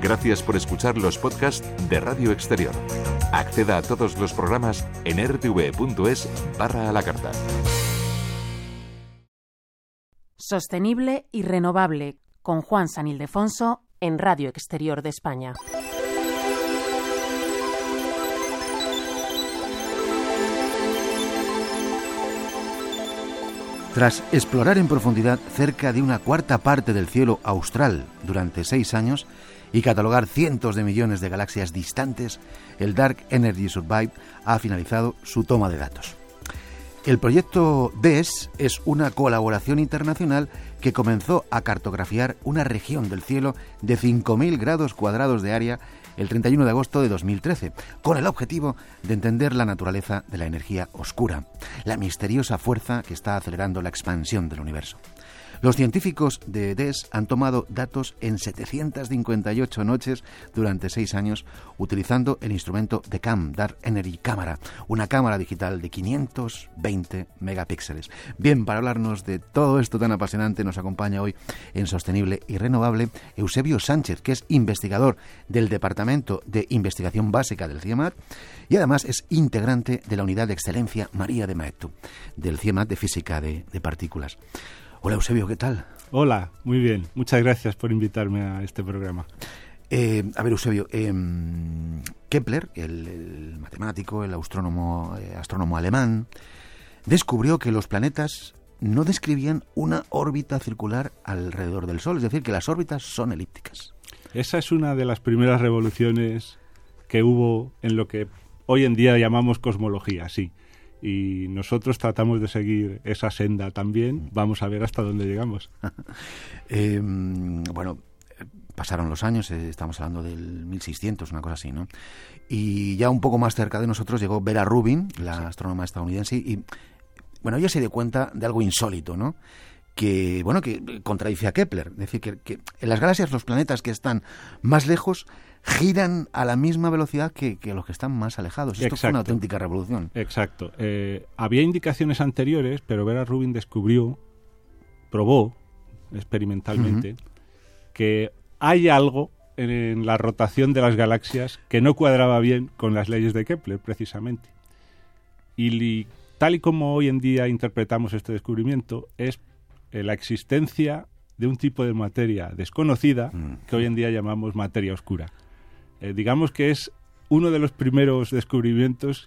Gracias por escuchar los podcasts de Radio Exterior. Acceda a todos los programas en rtv.es/a la carta. Sostenible y renovable, con Juan San Ildefonso en Radio Exterior de España. Tras explorar en profundidad cerca de una cuarta parte del cielo austral durante 6 años y catalogar cientos de millones de galaxias distantes, el Dark Energy Survey ha finalizado su toma de datos. El proyecto DES es una colaboración internacional que comenzó a cartografiar una región del cielo de 5.000 grados cuadrados de área el 31 de agosto de 2013, con el objetivo de entender la naturaleza de la energía oscura, la misteriosa fuerza que está acelerando la expansión del universo. Los científicos de DES han tomado datos en 758 noches durante 6 años utilizando el instrumento DECAM, Dark Energy Camera, una cámara digital de 520 megapíxeles. Bien, para hablarnos de todo esto tan apasionante nos acompaña hoy en Sostenible y Renovable Eusebio Sánchez, que es investigador del Departamento de Investigación Básica del CIEMAT y además es integrante de la Unidad de Excelencia María de Maeztu, del CIEMAT de Física de Partículas. Hola Eusebio, ¿qué tal? Hola, muy bien. Muchas gracias por invitarme a este programa. A ver, Eusebio, Kepler, el matemático, el astrónomo alemán, descubrió que los planetas no describían una órbita circular alrededor del Sol, es decir, que las órbitas son elípticas. Esa es una de las primeras revoluciones que hubo en lo que hoy en día llamamos cosmología, sí. Y nosotros tratamos de seguir esa senda también. Vamos a ver hasta dónde llegamos. Bueno, pasaron los años, estamos hablando del 1600, una cosa así, ¿no? Y ya un poco más cerca de nosotros llegó Vera Rubin, la astrónoma estadounidense, y bueno, ella se dio cuenta de algo insólito, ¿no? Que contradice a Kepler. Es decir, que en las galaxias los planetas que están más lejos giran a la misma velocidad que los que están más alejados. Esto Exacto. fue una auténtica revolución. Exacto. Había indicaciones anteriores, pero Vera Rubin probó experimentalmente que hay algo en la rotación de las galaxias que no cuadraba bien con las leyes de Kepler, precisamente. Y tal y como hoy en día interpretamos este descubrimiento, es la existencia de un tipo de materia desconocida que hoy en día llamamos materia oscura. Digamos que es uno de los primeros descubrimientos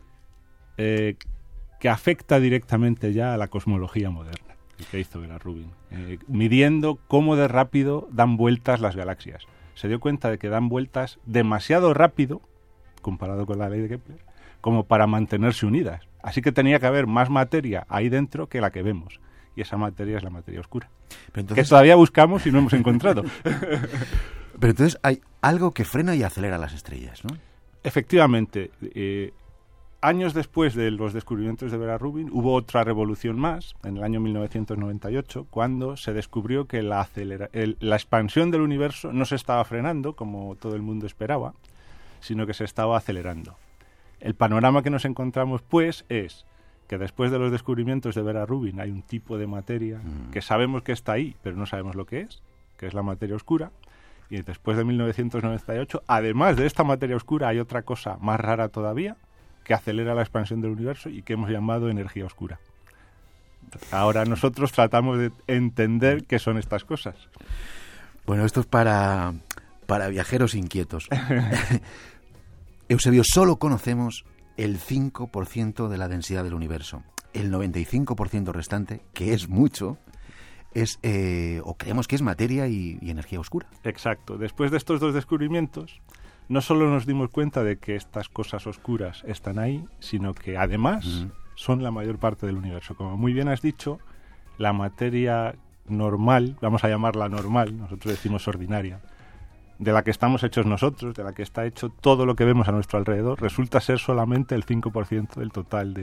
que afecta directamente ya a la cosmología moderna, el que hizo Vera Rubin, midiendo cómo de rápido dan vueltas las galaxias. Se dio cuenta de que dan vueltas demasiado rápido, comparado con la ley de Kepler, como para mantenerse unidas. Así que tenía que haber más materia ahí dentro que la que vemos. Y esa materia es la materia oscura. Pero entonces, que todavía buscamos y no hemos encontrado. Pero entonces hay algo que frena y acelera las estrellas, ¿no? Efectivamente. Años después de los descubrimientos de Vera Rubin, hubo otra revolución más, en el año 1998, cuando se descubrió que la expansión del universo no se estaba frenando, como todo el mundo esperaba, sino que se estaba acelerando. El panorama que nos encontramos, pues, es que después de los descubrimientos de Vera Rubin hay un tipo de materia que sabemos que está ahí, pero no sabemos lo que es la materia oscura. Y después de 1998, además de esta materia oscura, hay otra cosa más rara todavía que acelera la expansión del universo y que hemos llamado energía oscura. Ahora nosotros tratamos de entender qué son estas cosas. Bueno, esto es para viajeros inquietos. Eusebio, solo conocemos el 5% de la densidad del universo. El 95% restante, que es mucho, o creemos que es materia y energía oscura. Exacto. Después de estos dos descubrimientos, no solo nos dimos cuenta de que estas cosas oscuras están ahí, sino que además son la mayor parte del universo. Como muy bien has dicho, la materia normal, vamos a llamarla normal, nosotros decimos ordinaria, de la que estamos hechos nosotros, de la que está hecho todo lo que vemos a nuestro alrededor, resulta ser solamente el 5% del total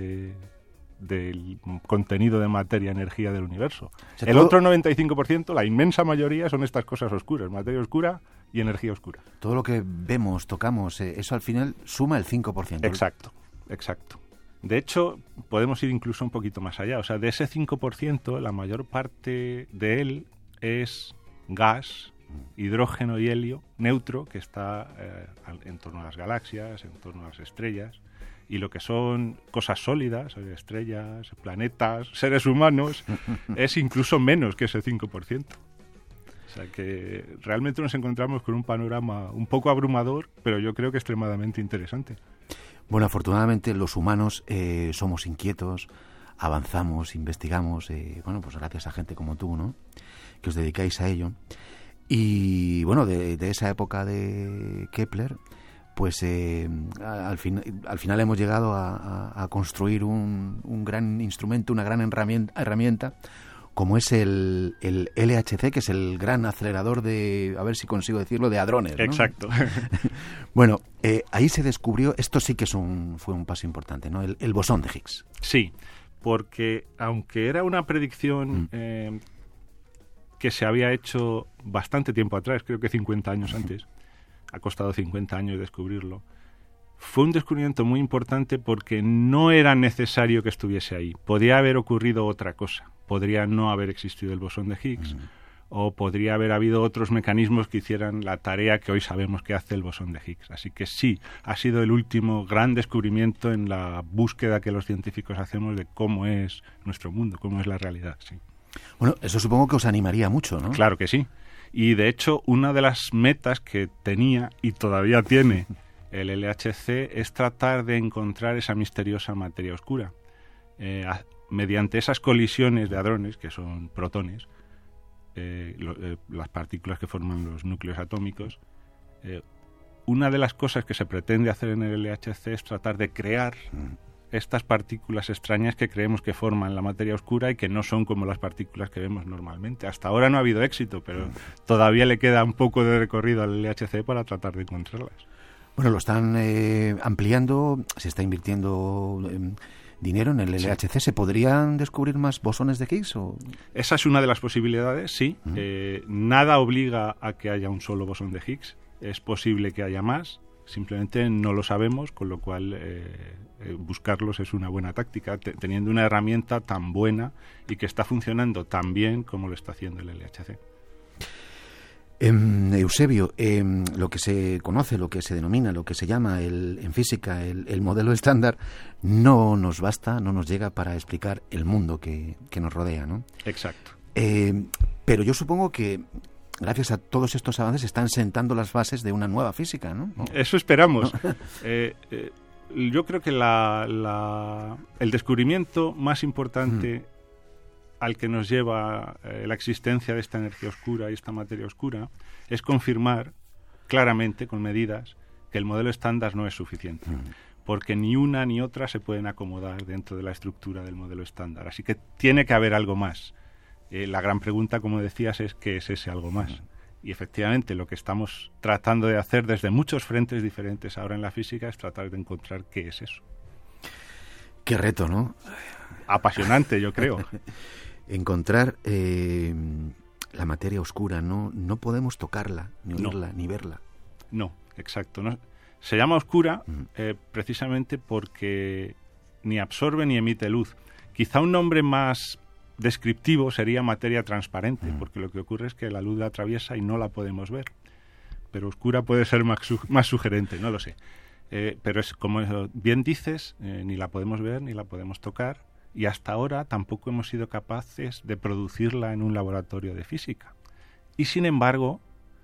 del contenido de materia, energía del universo. O sea, el otro 95%, la inmensa mayoría, son estas cosas oscuras, materia oscura y energía oscura. Todo lo que vemos, tocamos, eso al final suma el 5%. Exacto. De hecho, podemos ir incluso un poquito más allá. O sea, de ese 5%, la mayor parte de él es gas hidrógeno y helio neutro que está en torno a las galaxias, en torno a las estrellas, y lo que son cosas sólidas, estrellas, planetas, seres humanos, es incluso menos que ese 5%. O sea que realmente nos encontramos con un panorama un poco abrumador, pero yo creo que extremadamente interesante. Bueno, afortunadamente los humanos somos inquietos, avanzamos, investigamos, bueno, pues gracias a gente como tú, ¿no?, que os dedicáis a ello. Y bueno, de esa época de Kepler, pues al final hemos llegado a construir un gran instrumento, una gran herramienta, como es el LHC, que es el gran acelerador de, a ver si consigo decirlo, de hadrones, ¿no? Exacto. Bueno, ahí se descubrió, esto sí que fue un paso importante, ¿no?, el bosón de Higgs. Sí, porque aunque era una predicción que se había hecho bastante tiempo atrás, creo que 50 años antes, ha costado 50 años descubrirlo, fue un descubrimiento muy importante porque no era necesario que estuviese ahí. Podría haber ocurrido otra cosa. Podría no haber existido el bosón de Higgs, o podría haber habido otros mecanismos que hicieran la tarea que hoy sabemos que hace el bosón de Higgs. Así que sí, ha sido el último gran descubrimiento en la búsqueda que los científicos hacemos de cómo es nuestro mundo, cómo es la realidad. Sí. Bueno, eso supongo que os animaría mucho, ¿no? Claro que sí. Y de hecho, una de las metas que tenía y todavía tiene el LHC es tratar de encontrar esa misteriosa materia oscura. Mediante esas colisiones de hadrones, que son protones, las partículas que forman los núcleos atómicos, una de las cosas que se pretende hacer en el LHC es tratar de crear estas partículas extrañas que creemos que forman la materia oscura y que no son como las partículas que vemos normalmente. Hasta ahora no ha habido éxito, pero todavía le queda un poco de recorrido al LHC para tratar de encontrarlas. Bueno, lo están ampliando, se está invirtiendo dinero en el LHC. ¿Se podrían descubrir más bosones de Higgs? ¿O? Esa es una de las posibilidades, sí. Nada obliga a que haya un solo bosón de Higgs. Es posible que haya más. Simplemente no lo sabemos, con lo cual buscarlos es una buena táctica, teniendo una herramienta tan buena y que está funcionando tan bien como lo está haciendo el LHC. Eusebio, lo que se conoce, lo que se denomina, lo que se llama en física el modelo estándar no nos basta, no nos llega para explicar el mundo que nos rodea, ¿no? Exacto. Pero yo supongo que gracias a todos estos avances están sentando las bases de una nueva física, ¿no? Eso esperamos. Yo creo que el descubrimiento más importante al que nos lleva la existencia de esta energía oscura y esta materia oscura es confirmar claramente, con medidas, que el modelo estándar no es suficiente. Porque ni una ni otra se pueden acomodar dentro de la estructura del modelo estándar. Así que tiene que haber algo más. La gran pregunta, como decías, es ¿qué es ese algo más? Y efectivamente lo que estamos tratando de hacer desde muchos frentes diferentes ahora en la física es tratar de encontrar qué es eso. Qué reto, ¿no? Apasionante, yo creo. Encontrar la materia oscura, no podemos tocarla, ni oírla, ni verla. No, exacto. No. Se llama oscura precisamente porque ni absorbe ni emite luz. Quizá un nombre más descriptivo sería materia transparente, porque lo que ocurre es que la luz la atraviesa y no la podemos ver. Pero oscura puede ser más sugerente, no lo sé. Pero es como bien dices, ni la podemos ver ni la podemos tocar, y hasta ahora tampoco hemos sido capaces de producirla en un laboratorio de física. Y sin embargo,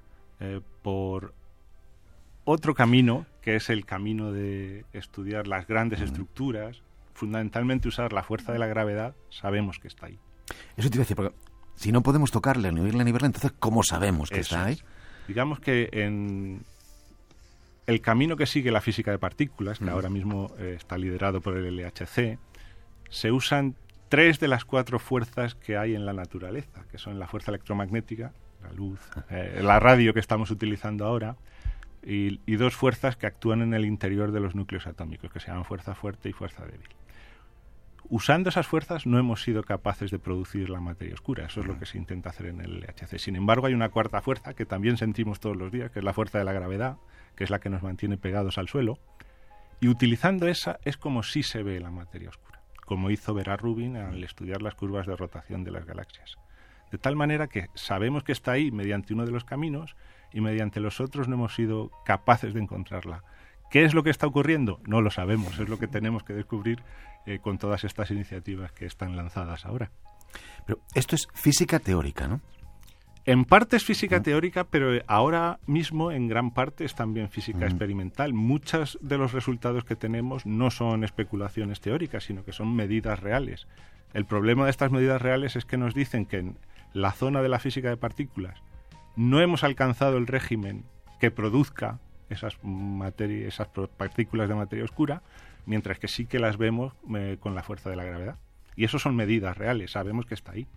por otro camino, que es el camino de estudiar las grandes estructuras, fundamentalmente usar la fuerza de la gravedad, sabemos que está ahí. Eso te iba a decir, porque si no podemos tocarle, ni oírle, ni verle, entonces ¿cómo sabemos que está ahí? Digamos que en el camino que sigue la física de partículas, que ahora mismo está liderado por el LHC, se usan 3 de las 4 fuerzas que hay en la naturaleza, que son la fuerza electromagnética, la luz, la radio que estamos utilizando ahora, y 2 fuerzas que actúan en el interior de los núcleos atómicos, que se llaman fuerza fuerte y fuerza débil. Usando esas fuerzas no hemos sido capaces de producir la materia oscura. Eso es lo que se intenta hacer en el LHC. Sin embargo, hay una cuarta fuerza que también sentimos todos los días, que es la fuerza de la gravedad, que es la que nos mantiene pegados al suelo. Y utilizando esa es como si se ve la materia oscura, como hizo Vera Rubin al estudiar las curvas de rotación de las galaxias. De tal manera que sabemos que está ahí mediante uno de los caminos y mediante los otros no hemos sido capaces de encontrarla. ¿Qué es lo que está ocurriendo? No lo sabemos, es lo que tenemos que descubrir con todas estas iniciativas que están lanzadas ahora. Pero esto es física teórica, ¿no? En parte es física teórica, pero ahora mismo en gran parte es también física experimental. Muchos de los resultados que tenemos no son especulaciones teóricas, sino que son medidas reales. El problema de estas medidas reales es que nos dicen que en la zona de la física de partículas no hemos alcanzado el régimen que produzca esas partículas de materia oscura, mientras que sí que las vemos con la fuerza de la gravedad. Y eso son medidas reales, sabemos que está ahí.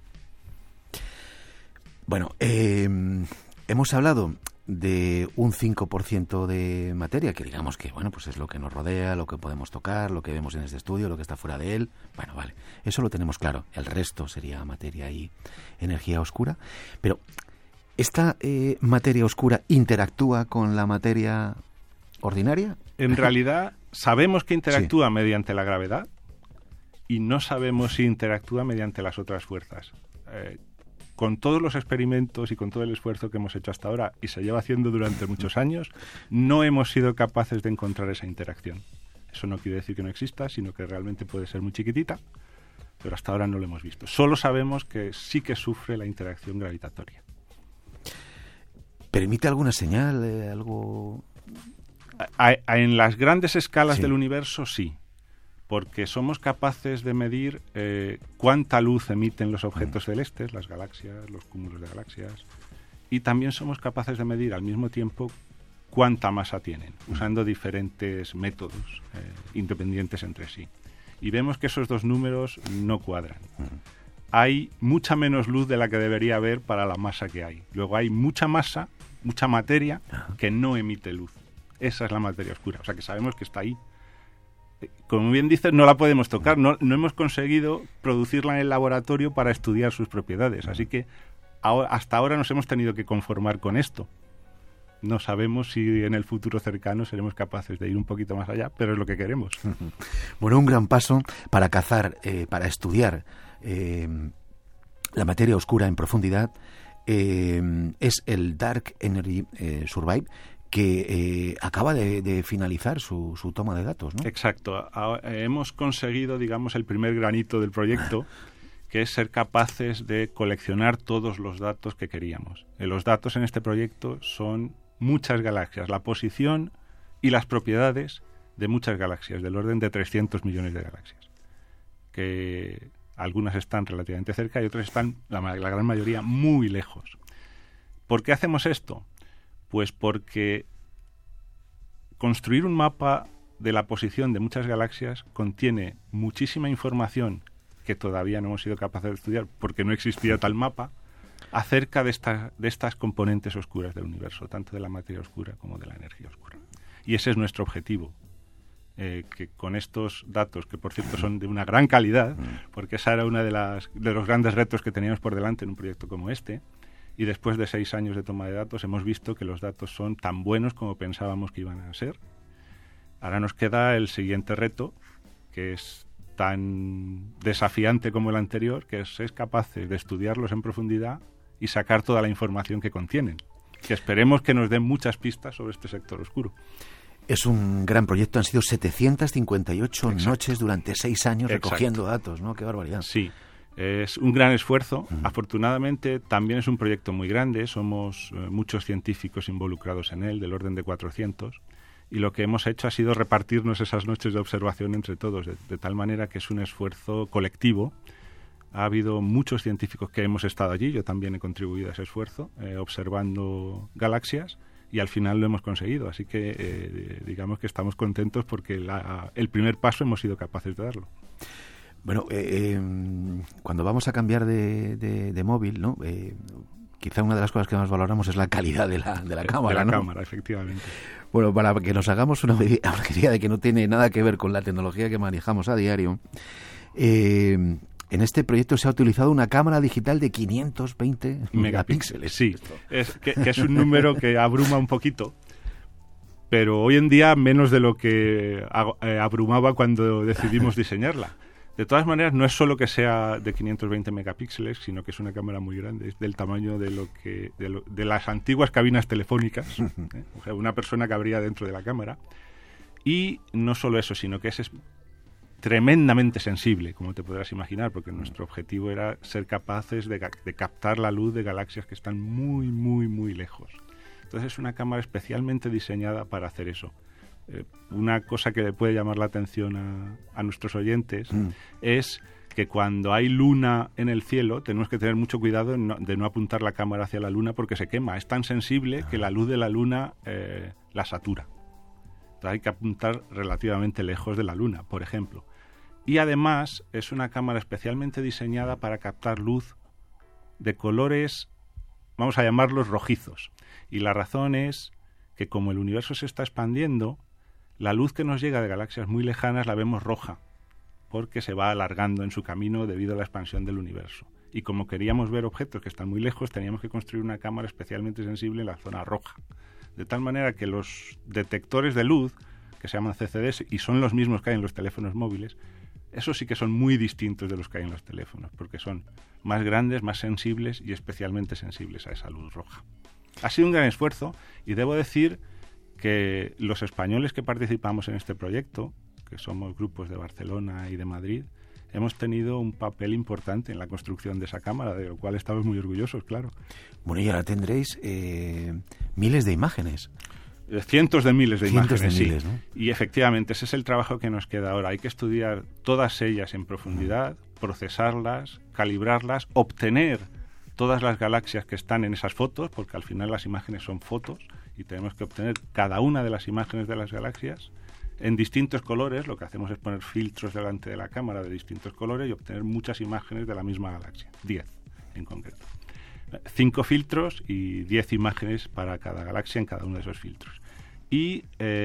Bueno, hemos hablado de un 5% de materia, que digamos que bueno, pues es lo que nos rodea, lo que podemos tocar, lo que vemos en este estudio, lo que está fuera de él. Bueno, vale, eso lo tenemos claro. El resto sería materia y energía oscura. Pero, ¿esta materia oscura interactúa con la materia ordinaria? En realidad, sabemos que interactúa mediante la gravedad y no sabemos si interactúa mediante las otras fuerzas. Con todos los experimentos y con todo el esfuerzo que hemos hecho hasta ahora, y se lleva haciendo durante muchos años, no hemos sido capaces de encontrar esa interacción. Eso no quiere decir que no exista, sino que realmente puede ser muy chiquitita, pero hasta ahora no lo hemos visto. Solo sabemos que sí que sufre la interacción gravitatoria. ¿Permite alguna señal, algo...? En las grandes escalas del universo, sí. Porque somos capaces de medir cuánta luz emiten los objetos celestes, las galaxias, los cúmulos de galaxias, y también somos capaces de medir al mismo tiempo cuánta masa tienen, usando diferentes métodos independientes entre sí. Y vemos que esos dos números no cuadran. Hay mucha menos luz de la que debería haber para la masa que hay. Luego hay mucha masa, mucha materia, que no emite luz. Esa es la materia oscura, o sea que sabemos que está ahí. Como bien dices, no la podemos tocar, no hemos conseguido producirla en el laboratorio para estudiar sus propiedades, así que hasta ahora nos hemos tenido que conformar con esto. No sabemos si en el futuro cercano seremos capaces de ir un poquito más allá, pero es lo que queremos. Bueno, un gran paso para cazar, para estudiar la materia oscura en profundidad es el Dark Energy Survive, que acaba de finalizar su toma de datos, ¿no? Exacto. Hemos conseguido, digamos, el primer granito del proyecto, que es ser capaces de coleccionar todos los datos que queríamos. Los datos en este proyecto son muchas galaxias, la posición y las propiedades de muchas galaxias, del orden de 300 millones de galaxias, que algunas están relativamente cerca y otras están, la gran mayoría, muy lejos. ¿Por qué hacemos esto? Pues porque construir un mapa de la posición de muchas galaxias contiene muchísima información que todavía no hemos sido capaces de estudiar porque no existía tal mapa acerca de estas componentes oscuras del universo, tanto de la materia oscura como de la energía oscura. Y ese es nuestro objetivo, que con estos datos, que por cierto son de una gran calidad, porque esa era una de los grandes retos que teníamos por delante en un proyecto como este. Y después de 6 años de toma de datos hemos visto que los datos son tan buenos como pensábamos que iban a ser. Ahora nos queda el siguiente reto, que es tan desafiante como el anterior, que es ser capaces de estudiarlos en profundidad y sacar toda la información que contienen. Que esperemos que nos den muchas pistas sobre este sector oscuro. Es un gran proyecto, han sido 758 noches durante 6 años recogiendo datos, ¿no? ¡Qué barbaridad! Sí. Es un gran esfuerzo. Afortunadamente, también es un proyecto muy grande. Somos muchos científicos involucrados en él, del orden de 400. Y lo que hemos hecho ha sido repartirnos esas noches de observación entre todos, de tal manera que es un esfuerzo colectivo. Ha habido muchos científicos que hemos estado allí. Yo también he contribuido a ese esfuerzo, observando galaxias. Y al final lo hemos conseguido. Así que digamos que estamos contentos porque el primer paso hemos sido capaces de darlo. Bueno, cuando vamos a cambiar de móvil, ¿no? Quizá una de las cosas que más valoramos es la calidad de la cámara, ¿no? Cámara, efectivamente. Bueno, para que nos hagamos una idea de que no tiene nada que ver con la tecnología que manejamos a diario, en este proyecto se ha utilizado una cámara digital de 520 megapíxeles. Sí, que es un número que abruma un poquito, pero hoy en día menos de lo que abrumaba cuando decidimos diseñarla. De todas maneras, no es solo que sea de 520 megapíxeles, sino que es una cámara muy grande, es del tamaño de las antiguas cabinas telefónicas, o sea, una persona cabría dentro de la cámara. Y no solo eso, sino que es tremendamente sensible, como te podrás imaginar, porque nuestro objetivo era ser capaces de captar la luz de galaxias que están muy, muy, muy lejos. Entonces es una cámara especialmente diseñada para hacer eso. Una cosa que le puede llamar la atención a nuestros oyentes es que cuando hay luna en el cielo tenemos que tener mucho cuidado de no apuntar la cámara hacia la luna porque se quema. Es tan sensible que la luz de la luna la satura. Entonces hay que apuntar relativamente lejos de la luna, por ejemplo. Y además es una cámara especialmente diseñada para captar luz de colores, vamos a llamarlos rojizos. Y la razón es que como el universo se está expandiendo, la luz que nos llega de galaxias muy lejanas la vemos roja, porque se va alargando en su camino debido a la expansión del universo. Y como queríamos ver objetos que están muy lejos, teníamos que construir una cámara especialmente sensible en la zona roja. De tal manera que los detectores de luz, que se llaman CCDs, y son los mismos que hay en los teléfonos móviles, esos sí que son muy distintos de los que hay en los teléfonos, porque son más grandes, más sensibles y especialmente sensibles a esa luz roja. Ha sido un gran esfuerzo y debo decir que los españoles que participamos en este proyecto, que somos grupos de Barcelona y de Madrid, hemos tenido un papel importante en la construcción de esa cámara, de lo cual estamos muy orgullosos, claro. Bueno, y ahora tendréis miles de imágenes. Cientos de miles de imágenes, miles, sí. ¿no? Y efectivamente, ese es el trabajo que nos queda ahora. Hay que estudiar todas ellas en profundidad, procesarlas, calibrarlas, obtener todas las galaxias que están en esas fotos, porque al final las imágenes son fotos, y tenemos que obtener cada una de las imágenes de las galaxias en distintos colores. Lo que hacemos es poner filtros delante de la cámara de distintos colores y obtener muchas imágenes de la misma galaxia, 10 en concreto. 5 filtros y 10 imágenes para cada galaxia en cada uno de esos filtros. Y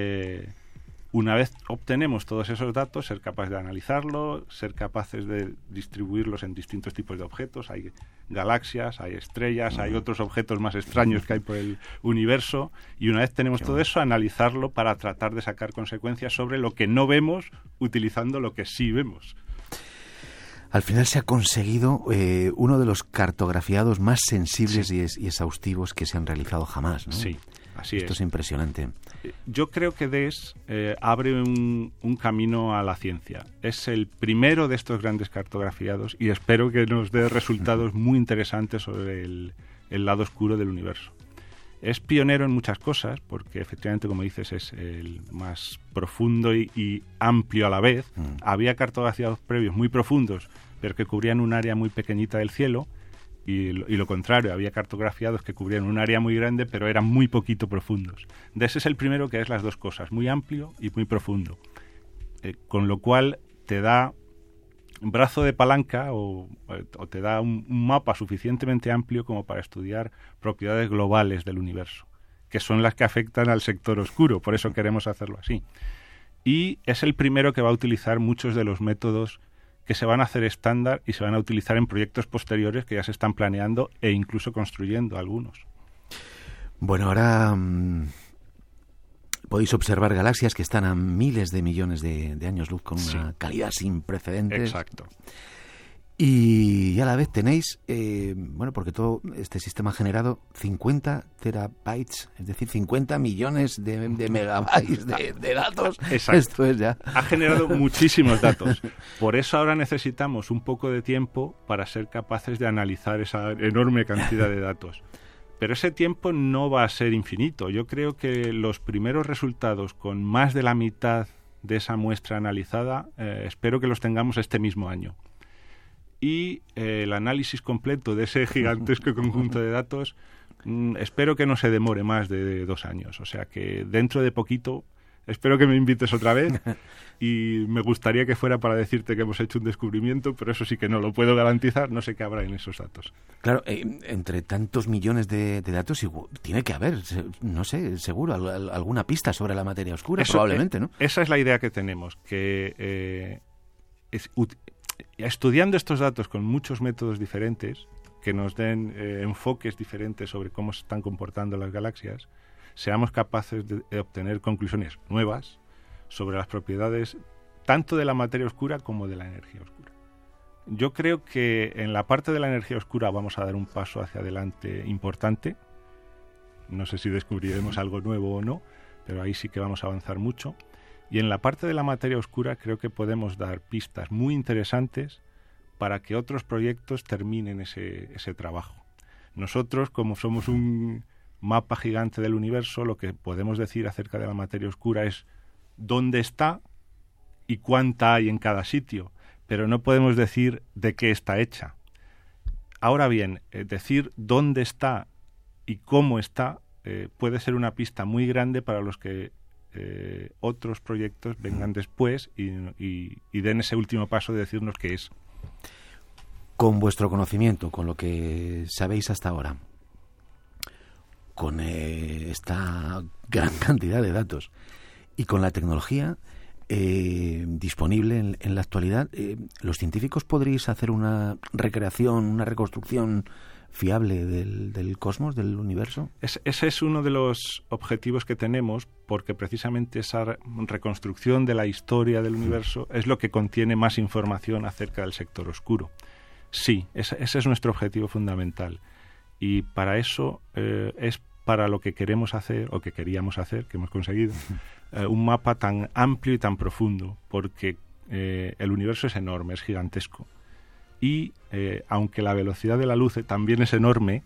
una vez obtenemos todos esos datos, ser capaces de analizarlo, ser capaces de distribuirlos en distintos tipos de objetos. Hay galaxias, hay estrellas, hay otros objetos más extraños que hay por el universo. Y una vez tenemos todo eso, analizarlo para tratar de sacar consecuencias sobre lo que no vemos utilizando lo que sí vemos. Al final se ha conseguido uno de los cartografiados más sensibles y exhaustivos que se han realizado jamás, ¿no? Sí, así Esto es impresionante. Yo creo que DES abre un camino a la ciencia. Es el primero de estos grandes cartografiados y espero que nos dé resultados muy interesantes sobre el lado oscuro del universo. Es pionero en muchas cosas, porque efectivamente, como dices, es el más profundo y amplio a la vez. Había cartografiados previos muy profundos, pero que cubrían un área muy pequeñita del cielo, y lo contrario, había cartografiados que cubrían un área muy grande, pero eran muy poquito profundos. Ese es el primero, que es las dos cosas, muy amplio y muy profundo. Con lo cual te da un brazo de palanca o te da un mapa suficientemente amplio como para estudiar propiedades globales del universo, que son las que afectan al sector oscuro, por eso queremos hacerlo así. Y es el primero que va a utilizar muchos de los métodos que se van a hacer estándar y se van a utilizar en proyectos posteriores que ya se están planeando e incluso construyendo algunos. Bueno, ahora podéis observar galaxias que están a miles de millones de años luz con una calidad sin precedentes. Exacto. Y a la vez tenéis, porque todo este sistema ha generado 50 terabytes, es decir, 50 millones de megabytes de datos. Exacto. Esto es ya. Ha generado muchísimos datos. Por eso ahora necesitamos un poco de tiempo para ser capaces de analizar esa enorme cantidad de datos. Pero ese tiempo no va a ser infinito. Yo creo que los primeros resultados con más de la mitad de esa muestra analizada, espero que los tengamos este mismo año. Y el análisis completo de ese gigantesco conjunto de datos, espero que no se demore más de 2 años. O sea que dentro de poquito, espero que me invites otra vez y me gustaría que fuera para decirte que hemos hecho un descubrimiento, pero eso sí que no lo puedo garantizar, no sé qué habrá en esos datos. Claro, entre tantos millones de datos tiene que haber, no sé, seguro, alguna pista sobre la materia oscura, eso, probablemente, ¿no? Esa es la idea que tenemos, que estudiando estos datos con muchos métodos diferentes, que nos den enfoques diferentes sobre cómo se están comportando las galaxias, seamos capaces de obtener conclusiones nuevas sobre las propiedades tanto de la materia oscura como de la energía oscura. Yo creo que en la parte de la energía oscura vamos a dar un paso hacia adelante importante. No sé si descubriremos algo nuevo o no, pero ahí sí que vamos a avanzar mucho. Y en la parte de la materia oscura creo que podemos dar pistas muy interesantes para que otros proyectos terminen ese trabajo. Nosotros, como somos un mapa gigante del universo, lo que podemos decir acerca de la materia oscura es dónde está y cuánta hay en cada sitio, pero no podemos decir de qué está hecha. Ahora bien, decir dónde está y cómo está puede ser una pista muy grande para los que otros proyectos vengan después y den ese último paso de decirnos qué es. Con vuestro conocimiento, con lo que sabéis hasta ahora, con esta gran cantidad de datos y con la tecnología disponible en la actualidad, ¿los científicos podréis hacer una recreación, una reconstrucción fiable del cosmos, del universo? Ese es uno de los objetivos que tenemos, porque precisamente esa reconstrucción de la historia del universo es lo que contiene más información acerca del sector oscuro. Sí, ese es nuestro objetivo fundamental. Y para eso es para lo que queremos hacer, o que queríamos hacer, que hemos conseguido, un mapa tan amplio y tan profundo, porque el universo es enorme, es gigantesco. Y aunque la velocidad de la luz también es enorme,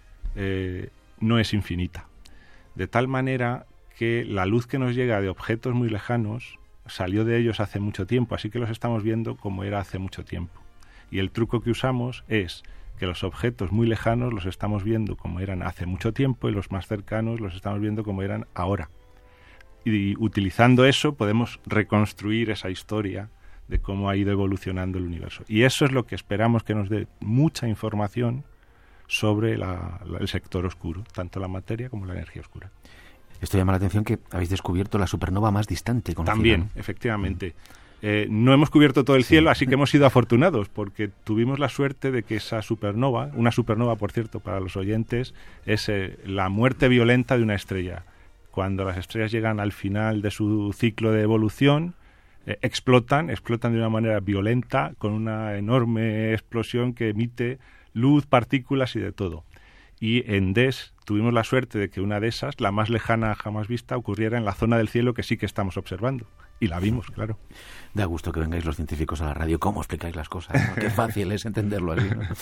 no es infinita. De tal manera que la luz que nos llega de objetos muy lejanos salió de ellos hace mucho tiempo, así que los estamos viendo como era hace mucho tiempo. Y el truco que usamos es que los objetos muy lejanos los estamos viendo como eran hace mucho tiempo y los más cercanos los estamos viendo como eran ahora. Y utilizando eso podemos reconstruir esa historia de cómo ha ido evolucionando el universo. Y eso es lo que esperamos que nos dé mucha información sobre el sector oscuro, tanto la materia como la energía oscura. Esto llama la atención, que habéis descubierto la supernova más distante conocida. También, efectivamente. No hemos cubierto todo el cielo, así que hemos sido afortunados, porque tuvimos la suerte de que esa supernova, una supernova, por cierto, para los oyentes, es la muerte violenta de una estrella. Cuando las estrellas llegan al final de su ciclo de evolución, explotan de una manera violenta, con una enorme explosión que emite luz, partículas y de todo. Y en DES tuvimos la suerte de que una de esas, la más lejana jamás vista, ocurriera en la zona del cielo que sí que estamos observando. Y la vimos, claro. Da gusto que vengáis los científicos a la radio. ¿Cómo explicáis las cosas? ¿No? Qué fácil es entenderlo así, ¿no?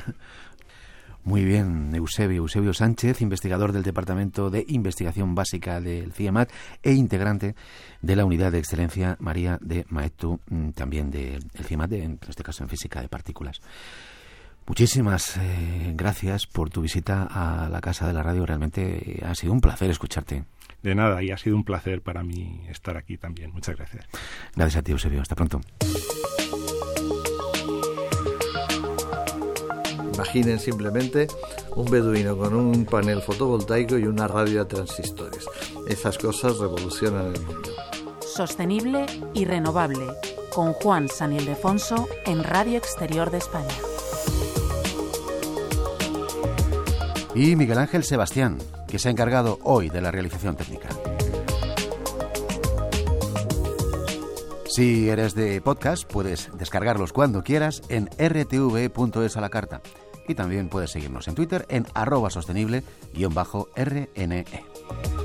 Muy bien, Eusebio Sánchez, investigador del Departamento de Investigación Básica del CIEMAT e integrante de la Unidad de Excelencia María de Maeztu, también del CIEMAT, en este caso en Física de Partículas. Muchísimas gracias por tu visita a la Casa de la Radio. Realmente ha sido un placer escucharte. De nada, y ha sido un placer para mí estar aquí también. Muchas gracias. Gracias a ti, Eusebio. Hasta pronto. Imaginen simplemente un beduino con un panel fotovoltaico y una radio a transistores. Esas cosas revolucionan el mundo. Sostenible y renovable, con Juan San Ildefonso en Radio Exterior de España. Y Miguel Ángel Sebastián, que se ha encargado hoy de la realización técnica. Si eres de podcast, puedes descargarlos cuando quieras en rtv.es a la carta. Y también puedes seguirnos en Twitter en @sostenible_RNE.